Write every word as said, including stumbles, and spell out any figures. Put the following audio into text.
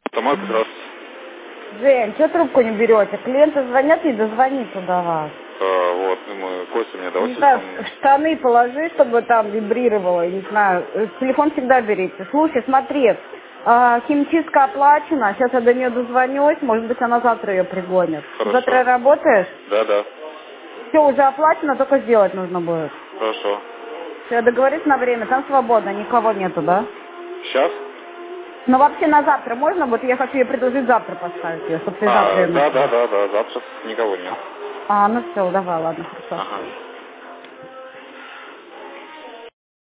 Тамара, здравствуйте. Жень, что трубку не берете? Клиенты звонят, не дозвониться до вас. А, вот, мы, Костя мне давайте... Не знаю, в штаны положи, чтобы там вибрировало, не знаю. Телефон всегда берите. Слушай, смотри, э, химчистка оплачена, сейчас я до нее дозвонюсь, может быть, она завтра ее пригонит. Хорошо. Завтра работаешь? Да, да. Все, уже оплачено, только сделать нужно будет. Хорошо. Все, договорись на время, там свободно, никого нету, да? Сейчас? Ну, вообще на завтра можно? Вот я хочу ей предложить завтра поставить ее, чтобы ты А, завтра... да, да, да, да, завтра никого нет. А, ну все, давай, ладно, хорошо. Ага.